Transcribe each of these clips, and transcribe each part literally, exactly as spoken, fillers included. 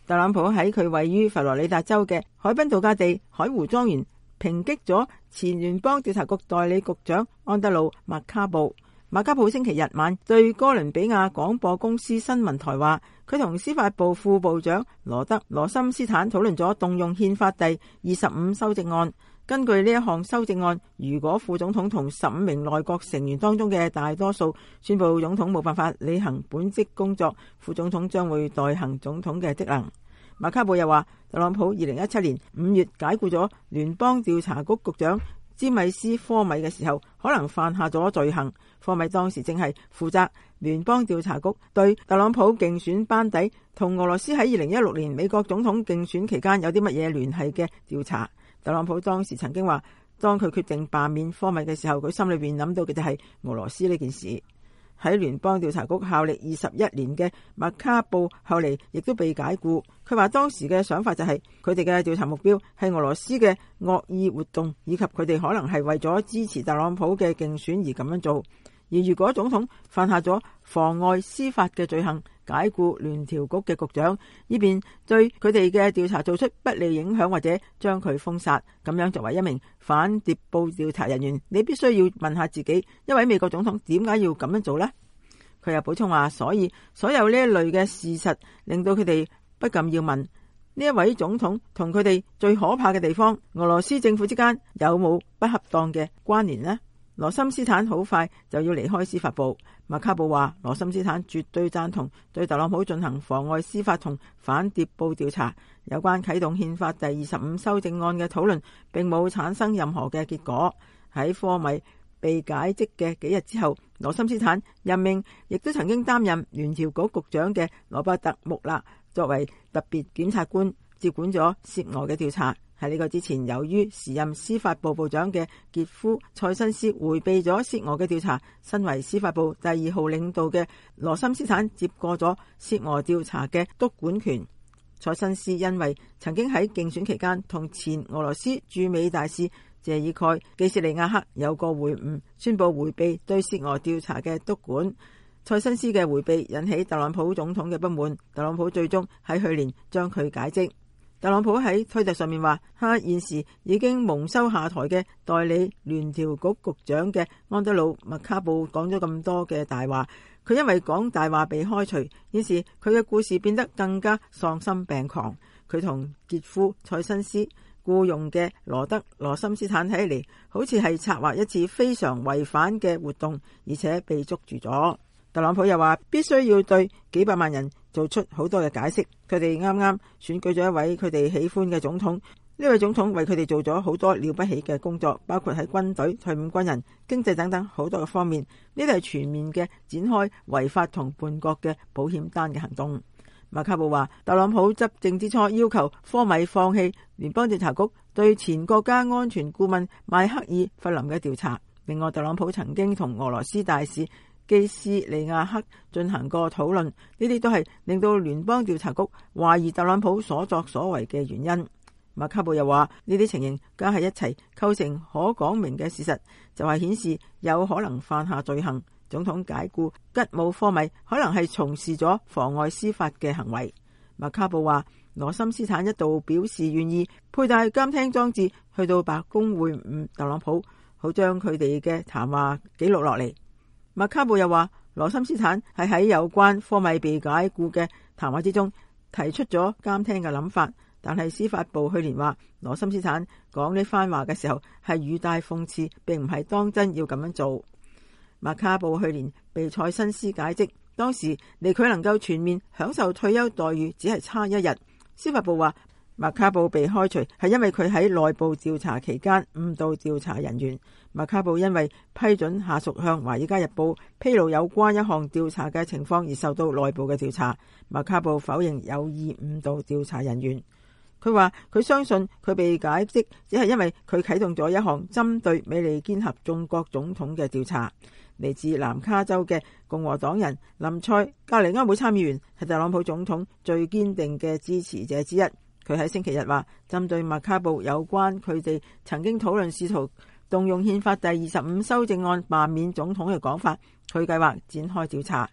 特朗普喺佢位於佛羅里達州嘅海濱度假地海湖莊園抨擊咗前聯邦調查局代理局長安德魯麥卡布。麥卡布星期日晚對哥倫比亞廣播公司新聞台話，佢同司法部副部長羅德羅森斯坦討論咗動用憲法第二十五修正案。根據呢一項修正案，如果副總統同十五名內閣成員當中嘅大多數宣布總統冇辦法履行本職工作，副總統將會代行總統嘅職能。麥卡布又話，特朗普二零一七年五月解雇咗聯邦調查局局長詹米斯科米嘅時候，可能犯下咗罪行。科米當時正係負責聯邦調查局對特朗普競選班底同俄羅斯喺二零一六年美國總統競選期間有啲乜嘢聯繫嘅調查。特朗普當時曾經話，當佢決定罷免科米嘅時候，佢心裏邊諗到嘅就係俄羅斯呢件事。喺聯邦調查局效力二十一年嘅麥卡布後嚟亦都被解雇。佢話當時嘅想法就係佢哋嘅調查目標係俄羅斯嘅惡意活動，以及佢哋可能係為咗支持特朗普嘅競選而咁樣做。而如果總統犯下咗妨礙司法嘅罪行，解雇聯調局嘅局長，以便對佢哋嘅調查做出不利影響，或者將佢封殺，咁樣作為一名反諜報調查人員，你必須要問下自己，一位美國總統點解要咁樣做呢？佢又補充話，所以所有呢一類嘅事實令到佢哋不禁要問，呢一位總統同佢哋最可怕嘅地方，俄羅斯政府之間有冇不恰當嘅關聯呢？羅森斯坦好快就要離開司法部。麥卡布話，羅森斯坦絕對贊同對特朗普進行妨礙司法同反諜報調查。有關啟動憲法第二十五修正案嘅討論並冇產生任何嘅結果。喺科米被解職嘅幾日之後，羅森斯坦任命亦都曾經擔任聯調局局長嘅羅伯特穆勒作為特別檢察官，接管咗涉俄嘅調查。喺呢個之前，由於時任司法部部長嘅傑夫塞申斯迴避咗涉俄嘅調查，身為司法部第二號領導嘅羅森斯坦接過咗涉俄調查嘅督管權。塞申斯因為曾經喺競選期間同前俄羅斯駐美大使謝爾蓋基斯利亞克有個會晤，宣布迴避對涉俄調查嘅督管。塞申斯嘅迴避引起特朗普總統嘅不滿，特朗普最終喺去年將佢解職。特朗普喺推特上面話，他現時已經蒙羞下台嘅代理聯調局局長嘅安德魯麥卡布講咗咁多嘅大話，佢因為講大話被開除，於是佢嘅故事變得更加喪心病狂。佢同傑夫塞申斯僱用嘅羅德羅森斯坦睇嚟，好似係策劃一次非常違反嘅活動，而且被捉住咗。特朗普又話必須要對幾百萬人做出好多嘅解釋，佢哋啱啱選舉咗一位佢哋喜歡嘅總統，呢位總統為佢哋做咗好多了不起嘅工作，包括喺軍隊、退伍軍人、經濟等等好多嘅方面，呢啲係全面嘅展開違法同叛國嘅保險單嘅行動。麥卡布話，特朗普執政之初要求科米放棄聯邦調查局對前國家安全顧問邁克爾弗林嘅調查。另外，特朗普曾經同俄羅斯大使基斯利亞克進行過討論，呢啲都係令到聯邦調查局懷疑特朗普所作所為嘅原因。麥卡布又話，呢啲情形加喺一齊構成可講明嘅事實，就係顯示有可能犯下罪行。總統解雇吉姆科米可能係從事咗妨礙司法嘅行為。麥卡布話，羅森斯坦一度表示願意佩戴監聽裝置去到白宮會晤特朗普，好將佢哋嘅談話記錄落嚟。麥卡布又話，羅森斯坦係喺有關科米被解雇嘅談話之中提出咗監聽嘅諗法，但係司法部去年話羅森斯坦講呢番話嘅時候係語帶諷刺，並唔係當真要咁樣做。麥卡布去年被塞申斯解職，當時離佢能夠全面享受退休待遇只係差一日。司法部話，麥卡布被開除係因為佢喺內部調查期間誤導調查人員。麥卡布因為批准下屬向《華爾街日報》披露有關一項調查嘅情況而受到內部嘅調查。麥卡布否認有意誤導調查人員。佢話佢相信佢被解職只係因為佢啟動咗一項針對美利堅合眾國總統嘅調查。嚟自南卡州嘅共和黨人林賽格尼安會參議員係特朗普總統最堅定嘅支持者之一。佢喺星期日話，針對麥卡布有關佢哋曾經討論試圖動用憲法第二十五修正案罷免總統嘅講法，佢計劃展開調查。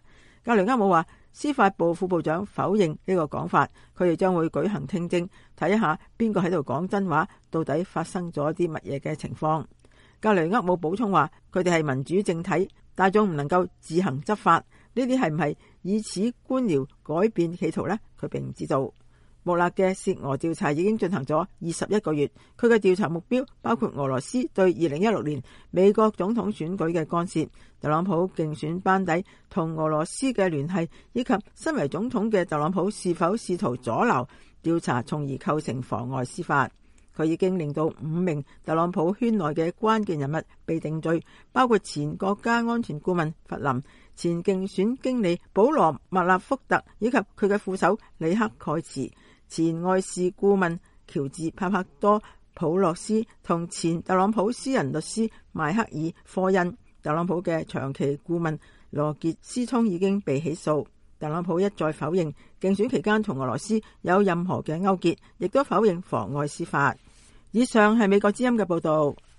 格雷厄姆話，司法部副部長否認呢個講法，佢哋將會舉行聽證，睇一下邊個喺度講真話，到底發生咗啲乜嘢嘅情況。格雷厄姆補充話，佢哋係民主政體，大眾唔能夠自行執法，呢啲係唔係以此官僚改變企圖呢？佢並唔知道。穆勒嘅涉俄調查已經進行咗二十一個月，佢嘅調查目標包括俄羅斯對二零一六年美國總統選舉嘅干涉、特朗普競選班底同俄羅斯嘅聯繫，以及身為總統嘅特朗普是否試圖阻撓調查，從而構成妨礙司法。佢已經令到五名特朗普圈內嘅關鍵人物被定罪，包括前國家安全顧問弗林、前競選經理保羅麥納福特以及佢嘅副手里克蓋茨、前外事顧問喬治帕帕多普洛斯同前特朗普私人律師邁克爾科恩。特朗普嘅長期顧問羅傑斯通已經被起訴。特朗普一再否認競選期間同俄羅斯有任何嘅勾結，亦都否認妨礙司法。以上係美國之音嘅報道。